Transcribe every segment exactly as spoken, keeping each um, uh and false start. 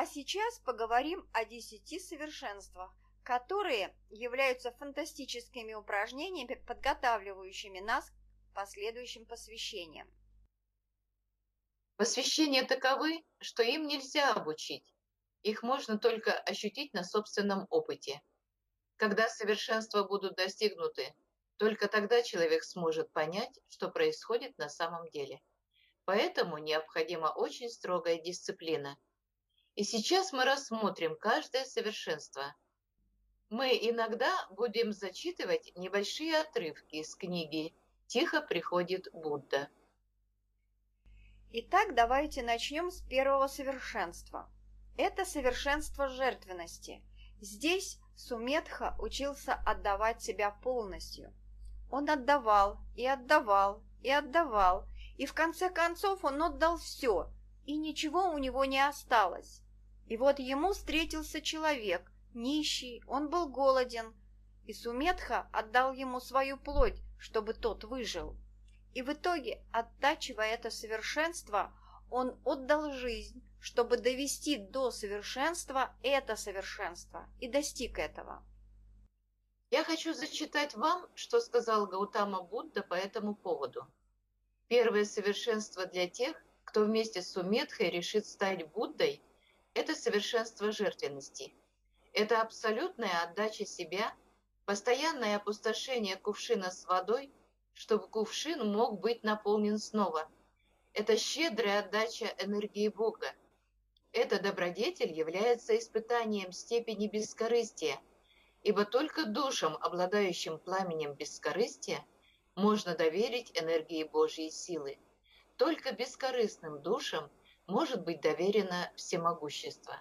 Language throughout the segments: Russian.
А сейчас поговорим о десяти совершенствах, которые являются фантастическими упражнениями, подготавливающими нас к последующим посвящениям. Посвящения таковы, что им нельзя обучить. Их можно только ощутить на собственном опыте. Когда совершенства будут достигнуты, только тогда человек сможет понять, что происходит на самом деле. Поэтому необходима очень строгая дисциплина. И сейчас мы рассмотрим каждое совершенство. Мы иногда будем зачитывать небольшие отрывки из книги «Тихо приходит Будда». Итак, давайте начнем с первого совершенства. Это совершенство жертвенности. Здесь Сумедха учился отдавать себя полностью. Он отдавал и отдавал и отдавал, и в конце концов он отдал все, и ничего у него не осталось. И вот ему встретился человек, нищий, он был голоден, и Сумедха отдал ему свою плоть, чтобы тот выжил. И в итоге, оттачивая это совершенство, он отдал жизнь, чтобы довести до совершенства это совершенство, и достиг этого. Я хочу зачитать вам, что сказал Гаутама Будда по этому поводу. Первое совершенство для тех, кто вместе с Сумедхой решит стать Буддой, это совершенство жертвенности. Это абсолютная отдача себя, постоянное опустошение кувшина с водой, чтобы кувшин мог быть наполнен снова. Это щедрая отдача энергии Бога. Эта добродетель является испытанием степени бескорыстия, ибо только душам, обладающим пламенем бескорыстия, можно доверить энергии Божьей силы. Только бескорыстным душам может быть доверено всемогущество.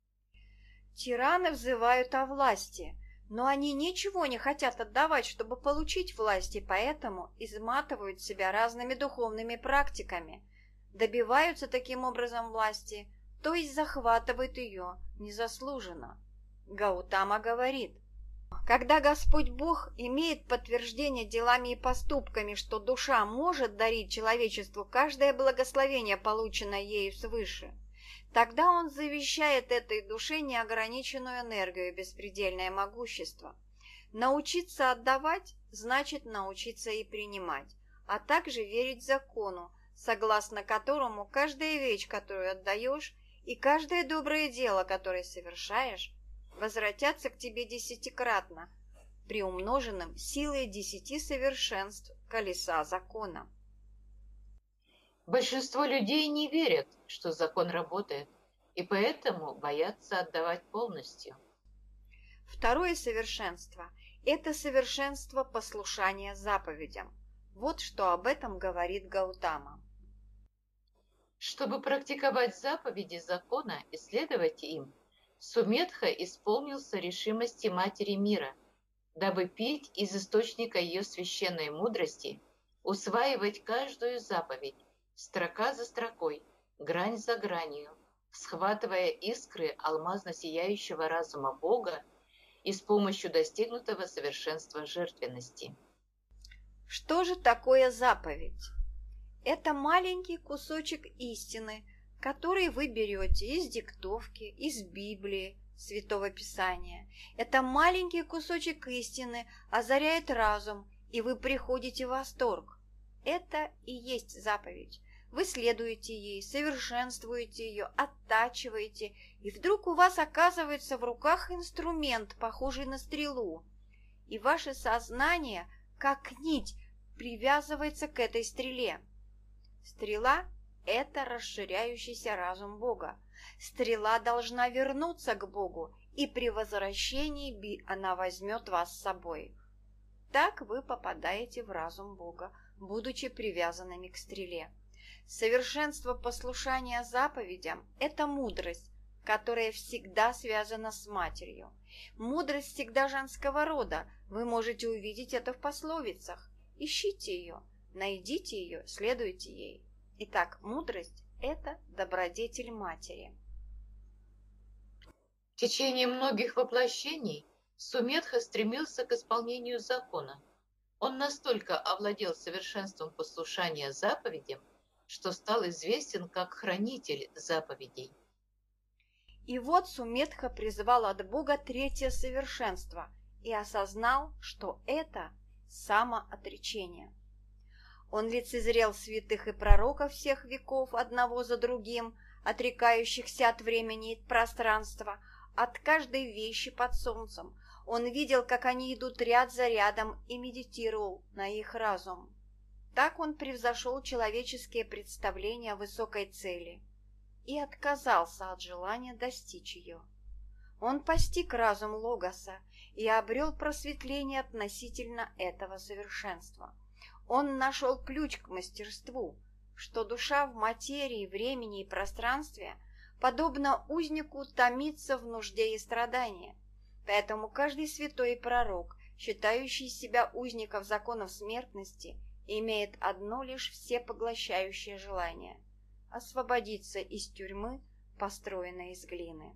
Тираны взывают о власти, но они ничего не хотят отдавать, чтобы получить власть, и поэтому изматывают себя разными духовными практиками, добиваются таким образом власти, то есть захватывают ее незаслуженно. Гаутама говорит: когда Господь Бог имеет подтверждение делами и поступками, что душа может дарить человечеству каждое благословение, полученное ею свыше, тогда Он завещает этой душе неограниченную энергию и беспредельное могущество. Научиться отдавать значит научиться и принимать, а также верить закону, согласно которому каждая вещь, которую отдаешь, и каждое доброе дело, которое совершаешь, возвратятся к тебе десятикратно, приумноженным силой десяти совершенств колеса закона. Большинство людей не верят, что закон работает, и поэтому боятся отдавать полностью. Второе совершенство – это совершенство послушания заповедям. Вот что об этом говорит Гаутама. Чтобы практиковать заповеди закона и следовать им, Сумедха исполнился решимости Матери Мира, дабы пить из источника ее священной мудрости, усваивать каждую заповедь, строка за строкой, грань за гранью, схватывая искры алмазно-сияющего разума Бога и с помощью достигнутого совершенства жертвенности. Что же такое заповедь? Это маленький кусочек истины, который вы берете из диктовки, из Библии, Святого Писания. Это маленький кусочек истины озаряет разум, и вы приходите в восторг. Это и есть заповедь. Вы следуете ей, совершенствуете ее, оттачиваете, и вдруг у вас оказывается в руках инструмент, похожий на стрелу, и ваше сознание, как нить, привязывается к этой стреле. Стрела – это расширяющийся разум Бога. Стрела должна вернуться к Богу, и при возвращении она возьмет вас с собой. Так вы попадаете в разум Бога, будучи привязанными к стреле. Совершенство послушания заповедям – это мудрость, которая всегда связана с матерью. Мудрость всегда женского рода, вы можете увидеть это в пословицах. Ищите ее, найдите ее, следуйте ей. Итак, мудрость – это добродетель матери. В течение многих воплощений Сумедха стремился к исполнению закона. Он настолько овладел совершенством послушания заповедям, что стал известен как хранитель заповедей. И вот Суметха призвал от Бога третье совершенство и осознал, что это самоотречение. Он лицезрел святых и пророков всех веков одного за другим, отрекающихся от времени и пространства, от каждой вещи под солнцем. Он видел, как они идут ряд за рядом, и медитировал на их разум. Так он превзошел человеческие представления о высокой цели и отказался от желания достичь ее. Он постиг разум Логоса и обрел просветление относительно этого совершенства. Он нашел ключ к мастерству, что душа в материи, времени и пространстве, подобно узнику, томится в нужде и страдании. Поэтому каждый святой и пророк, считающий себя узником законов смертности, имеет одно лишь всепоглощающее желание – освободиться из тюрьмы, построенной из глины.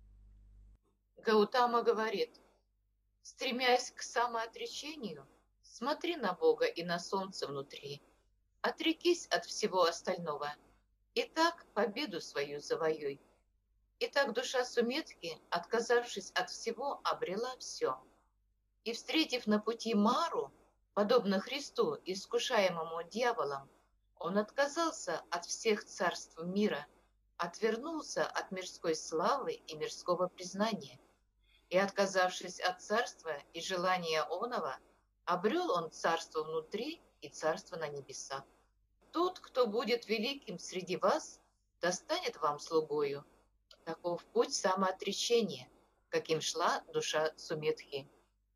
Гаутама говорит: стремясь к самоотречению, смотри на Бога и на солнце внутри, отрекись от всего остального, и так победу свою завоюй. Итак, душа Суметхи, отказавшись от всего, обрела все. И, встретив на пути Мару, подобно Христу, искушаемому дьяволом, он отказался от всех царств мира, отвернулся от мирской славы и мирского признания. И, отказавшись от царства и желания оного, обрел он царство внутри и царство на небесах. Тот, кто будет великим среди вас, достанет вам слугою. Таков путь самоотречения, каким шла душа Суметхи.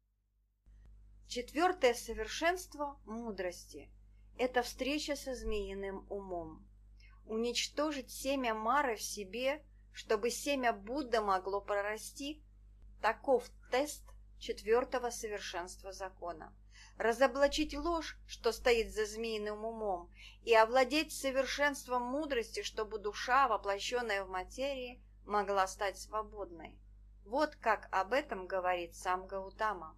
Четвертое совершенство мудрости – это встреча со змеиным умом. Уничтожить семя Мары в себе, чтобы семя Будды могло прорасти – таков тест четвертого совершенства закона. Разоблачить ложь, что стоит за змеиным умом, и овладеть совершенством мудрости, чтобы душа, воплощенная в материи, могла стать свободной. Вот как об этом говорит сам Гаутама.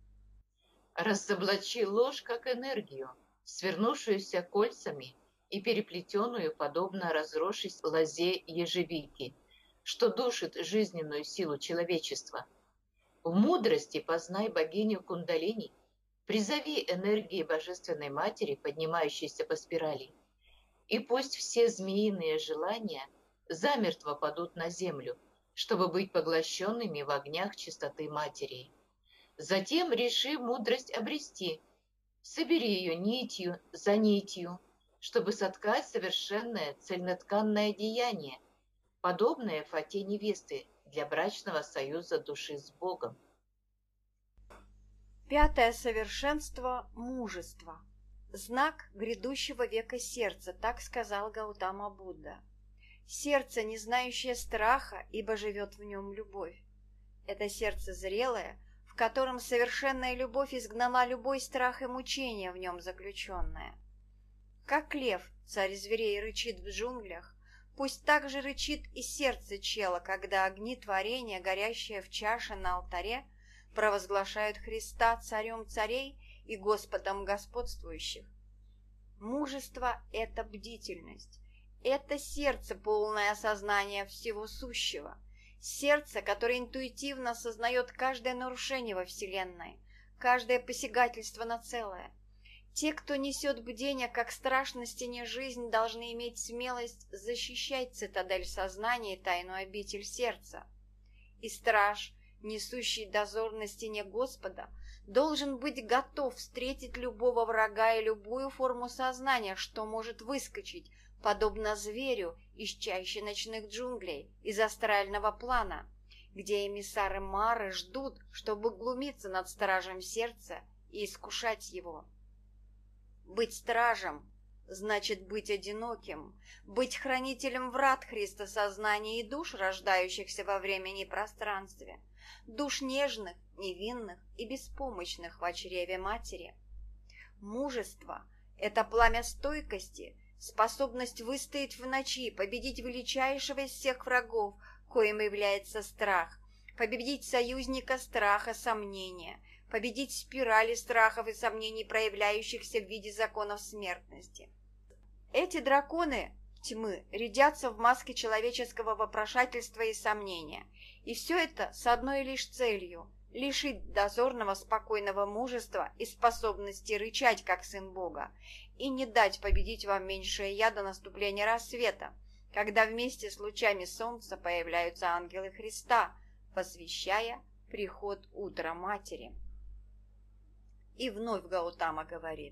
Разоблачи ложь как энергию, свернувшуюся кольцами и переплетенную, подобно разросшейся лозе ежевики, что душит жизненную силу человечества. В мудрости познай богиню Кундалини, призови энергии Божественной Матери, поднимающейся по спирали, и пусть все змеиные желания замертво падут на землю, чтобы быть поглощенными в огнях чистоты Матери. Затем реши мудрость обрести, собери ее нитью за нитью, чтобы соткать совершенное цельнотканное деяние, подобное фате невесты для брачного союза души с Богом. Пятое совершенство – мужество. Знак грядущего века сердца, так сказал Гаутама Будда. Сердце, не знающее страха, ибо живет в нем любовь. Это сердце зрелое, в котором совершенная любовь изгнала любой страх и мучение в нем заключенное. Как лев, царь зверей, рычит в джунглях, пусть так же рычит и сердце чела, когда огни творения, горящие в чаше на алтаре, провозглашают Христа царем царей и Господом господствующих. Мужество – это бдительность, это сердце, полное осознания всего сущего, сердце, которое интуитивно осознает каждое нарушение во Вселенной, каждое посягательство на целое. Те, кто несет бдение, как страж на стене жизни, должны иметь смелость защищать цитадель сознания и тайную обитель сердца. И страж, несущий дозор на стене Господа, должен быть готов встретить любого врага и любую форму сознания, что может выскочить, подобно зверю из чащи ночных джунглей, из астрального плана, где эмиссары Мары ждут, чтобы глумиться над стражем сердца и искушать его. Быть стражем значит быть одиноким, быть хранителем врат Христа сознания и душ, рождающихся во времени и пространстве, душ нежных, невинных и беспомощных в чреве матери. Мужество – это пламя стойкости, способность выстоять в ночи, победить величайшего из всех врагов, коим является страх, победить союзника страха, сомнения, победить спирали страхов и сомнений, проявляющихся в виде законов смертности. Эти драконы тьмы рядятся в маске человеческого вопрошательства и сомнения. И все это с одной лишь целью – лишить дозорного спокойного мужества и способности рычать, как сын Бога, и не дать победить вам меньшее я до наступления рассвета, когда вместе с лучами солнца появляются ангелы Христа, возвещая приход утра Матери. И вновь Гаутама говорит: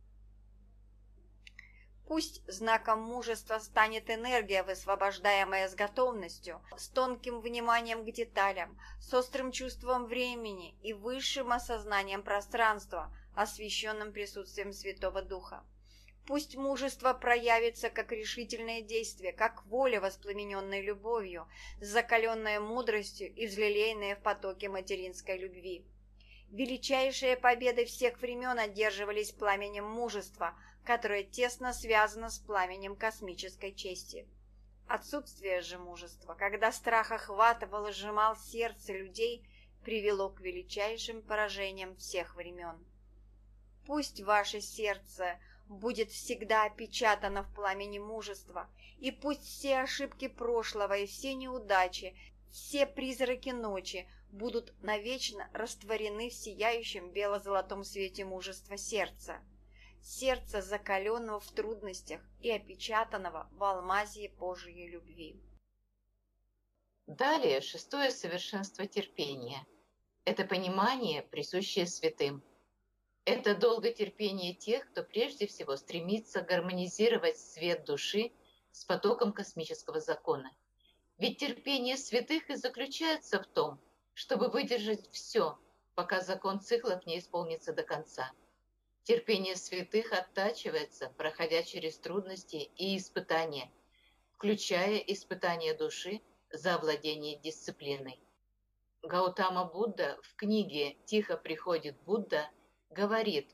пусть знаком мужества станет энергия, высвобождаемая с готовностью, с тонким вниманием к деталям, с острым чувством времени и высшим осознанием пространства, освященным присутствием Святого Духа. Пусть мужество проявится как решительное действие, как воля, воспламененная любовью, закаленная мудростью и взлелеянная в потоке материнской любви. Величайшие победы всех времен одерживались пламенем мужества, которое тесно связано с пламенем космической чести. Отсутствие же мужества, когда страх охватывал и сжимал сердце людей, привело к величайшим поражениям всех времен. Пусть ваше сердце будет всегда опечатано в пламени мужества, и пусть все ошибки прошлого и все неудачи, все призраки ночи будут навечно растворены в сияющем бело-золотом свете мужества сердца. Сердца, закаленного в трудностях и опечатанного в алмазе Божьей любви. Далее шестое совершенство терпения. Это понимание, присущее святым. Это долготерпение тех, кто прежде всего стремится гармонизировать свет души с потоком космического закона. Ведь терпение святых и заключается в том, чтобы выдержать все, пока закон циклов не исполнится до конца. Терпение святых оттачивается, проходя через трудности и испытания, включая испытания души за овладение дисциплиной. Гаутама Будда в книге «Тихо приходит Будда» говорит,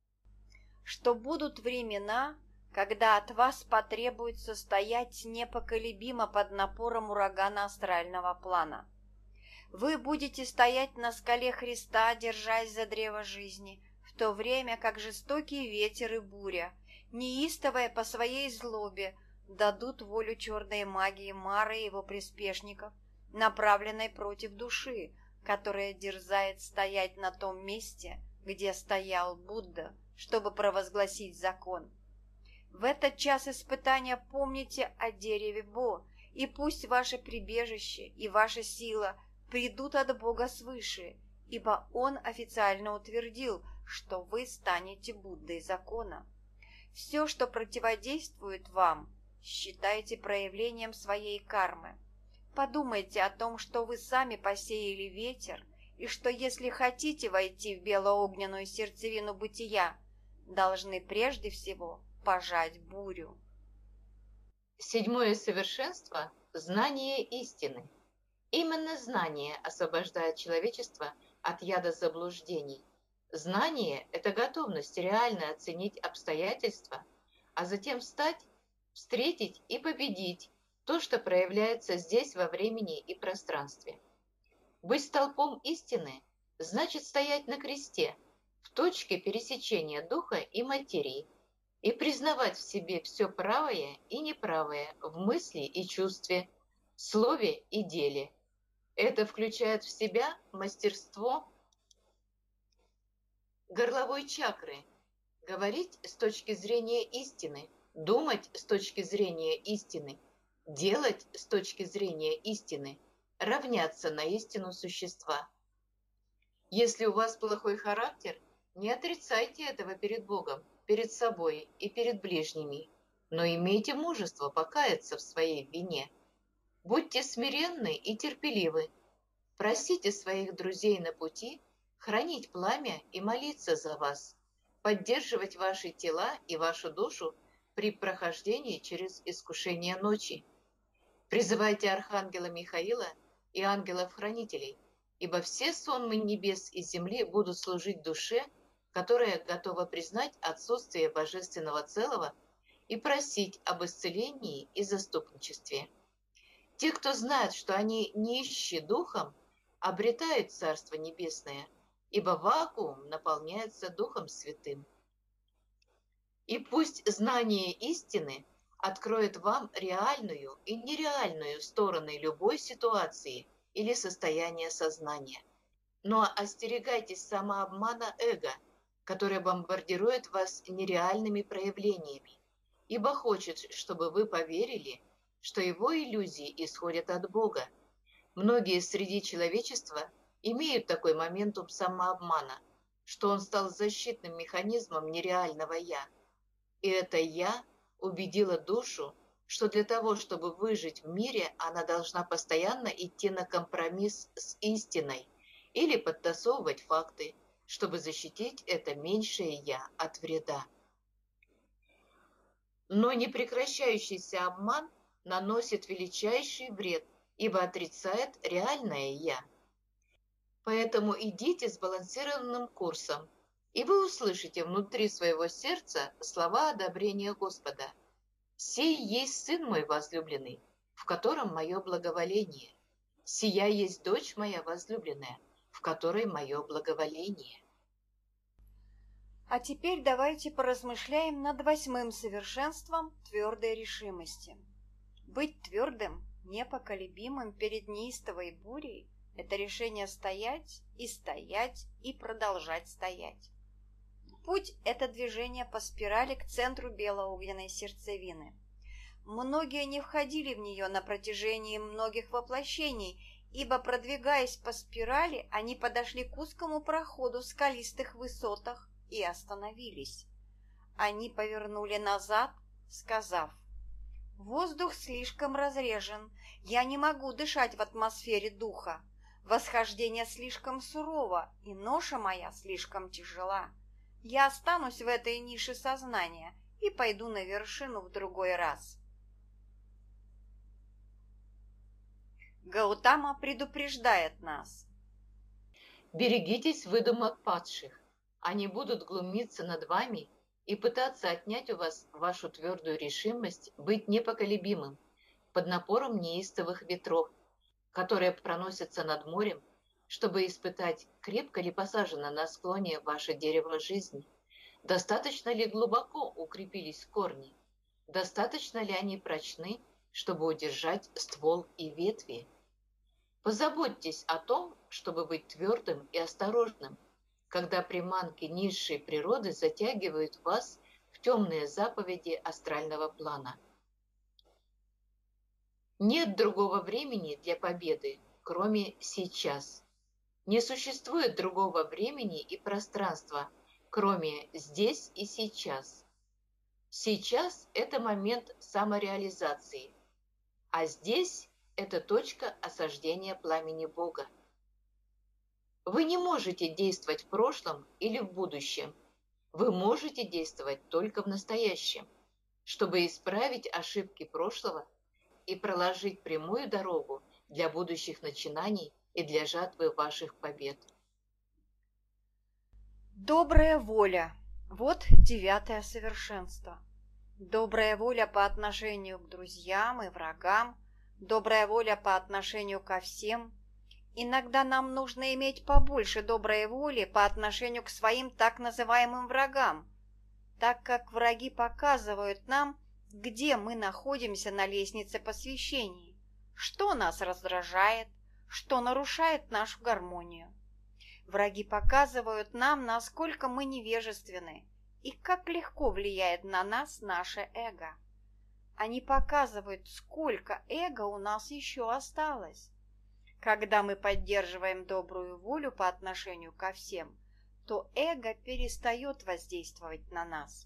что будут времена, когда от вас потребуется стоять непоколебимо под напором урагана астрального плана. Вы будете стоять на скале Христа, держась за древо жизни, в то время как жестокий ветер и буря, неистовая по своей злобе, дадут волю черной магии Мары и его приспешников, направленной против души, которая дерзает стоять на том месте, где стоял Будда, чтобы провозгласить закон. В этот час испытания помните о дереве Бо, и пусть ваше прибежище и ваша сила придут от Бога свыше, ибо Он официально утвердил, что вы станете Буддой закона. Все, что противодействует вам, считайте проявлением своей кармы. Подумайте о том, что вы сами посеяли ветер, и что если хотите войти в белоогненную сердцевину бытия, должны прежде всего пожать бурю. Седьмое совершенство – знание истины. Именно знание освобождает человечество от яда заблуждений. Знание – это готовность реально оценить обстоятельства, а затем встать, встретить и победить то, что проявляется здесь во времени и пространстве. Быть столпом истины значит стоять на кресте, в точке пересечения духа и материи, и признавать в себе все правое и неправое в мысли и чувстве, слове и деле. Это включает в себя мастерство горловой чакры, говорить с точки зрения истины, думать с точки зрения истины, делать с точки зрения истины, равняться на истину существа. Если у вас плохой характер, не отрицайте этого перед Богом, перед собой и перед ближними, но имейте мужество покаяться в своей вине. Будьте смиренны и терпеливы. Просите своих друзей на пути хранить пламя и молиться за вас, поддерживать ваши тела и вашу душу при прохождении через искушение ночи. Призывайте архангела Михаила и ангелов-хранителей, ибо все сонмы небес и земли будут служить душе, которая готова признать отсутствие божественного целого и просить об исцелении и заступничестве. Те, кто знает, что они нищи духом, обретают Царство Небесное, ибо вакуум наполняется Духом Святым. И пусть знание истины откроет вам реальную и нереальную стороны любой ситуации или состояния сознания. Но остерегайтесь самообмана эго, которое бомбардирует вас нереальными проявлениями, ибо хочет, чтобы вы поверили, что его иллюзии исходят от Бога. Многие среди человечества имеют такой моментум самообмана, что он стал защитным механизмом нереального «я». И это «я» убедило душу, что для того, чтобы выжить в мире, она должна постоянно идти на компромисс с истиной или подтасовывать факты, чтобы защитить это меньшее «я» от вреда. Но непрекращающийся обман наносит величайший вред, ибо отрицает реальное «я». Поэтому идите сбалансированным курсом, и вы услышите внутри своего сердца слова одобрения Господа. «Сей есть Сын мой возлюбленный, в котором мое благоволение. Сия есть дочь моя возлюбленная, в которой мое благоволение». А теперь давайте поразмышляем над восьмым совершенством твердой решимости. Быть твердым, непоколебимым перед неистовой бурей – это решение стоять и стоять и продолжать стоять. Путь – это движение по спирали к центру белоогненной сердцевины. Многие не входили в нее на протяжении многих воплощений, ибо, продвигаясь по спирали, они подошли к узкому проходу в скалистых высотах и остановились. Они повернули назад, сказав: «Воздух слишком разрежен, я не могу дышать в атмосфере духа. Восхождение слишком сурово, и ноша моя слишком тяжела. Я останусь в этой нише сознания и пойду на вершину в другой раз». Гаутама предупреждает нас: берегитесь выдумок падших. Они будут глумиться над вами и пытаться отнять у вас вашу твердую решимость быть непоколебимым под напором неистовых ветров, которые проносятся над морем, чтобы испытать, крепко ли посажено на склоне ваше дерево жизни, достаточно ли глубоко укрепились корни, достаточно ли они прочны, чтобы удержать ствол и ветви. Позаботьтесь о том, чтобы быть твердым и осторожным, когда приманки низшей природы затягивают вас в темные заповеди астрального плана. Нет другого времени для победы, кроме сейчас. Не существует другого времени и пространства, кроме здесь и сейчас. Сейчас – это момент самореализации, а здесь – это точка осаждения пламени Бога. Вы не можете действовать в прошлом или в будущем. Вы можете действовать только в настоящем, чтобы исправить ошибки прошлого и проложить прямую дорогу для будущих начинаний и для жатвы ваших побед. добрая воля – вот девятое совершенство. Добрая воля по отношению к друзьям и врагам, добрая воля по отношению ко всем. Иногда нам нужно иметь побольше доброй воли по отношению к своим так называемым врагам, так как враги показывают нам, где мы находимся на лестнице посвящений, что нас раздражает, что нарушает нашу гармонию. Враги показывают нам, насколько мы невежественны и как легко влияет на нас наше эго. Они показывают, сколько эго у нас еще осталось. Когда мы поддерживаем добрую волю по отношению ко всем, то эго перестает воздействовать на нас.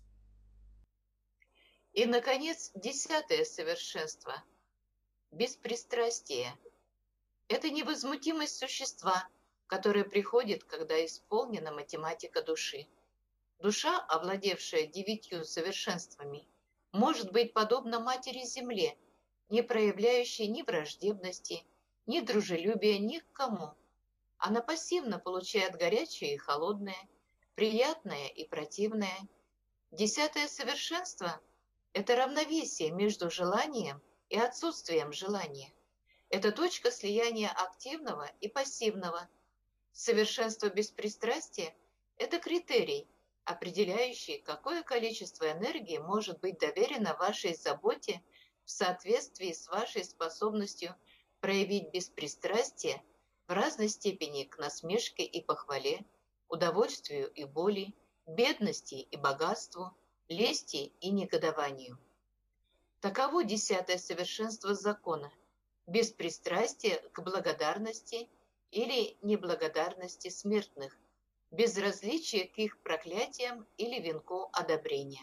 И, наконец, десятое совершенство – беспристрастие. Это невозмутимость существа, которое приходит, когда исполнена математика души. Душа, овладевшая девятью совершенствами, может быть подобна матери Земле, не проявляющей ни враждебности, ни дружелюбия ни к кому. Она пассивно получает горячее и холодное, приятное и противное. Десятое совершенство – это равновесие между желанием и отсутствием желания. Это точка слияния активного и пассивного. Совершенство беспристрастия – это критерий, определяющий, какое количество энергии может быть доверено вашей заботе в соответствии с вашей способностью проявить беспристрастие в разной степени к насмешке и похвале, удовольствию и боли, бедности и богатству, лести и негодованию. Таково десятое совершенство закона – беспристрастие к благодарности или неблагодарности смертных, безразличие к их проклятиям или венку одобрения.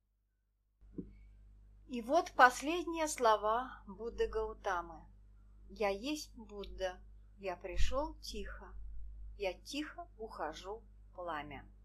И вот последние слова Будды Гаутамы. «Я есть Будда, я пришел тихо, я тихо ухожу в пламя».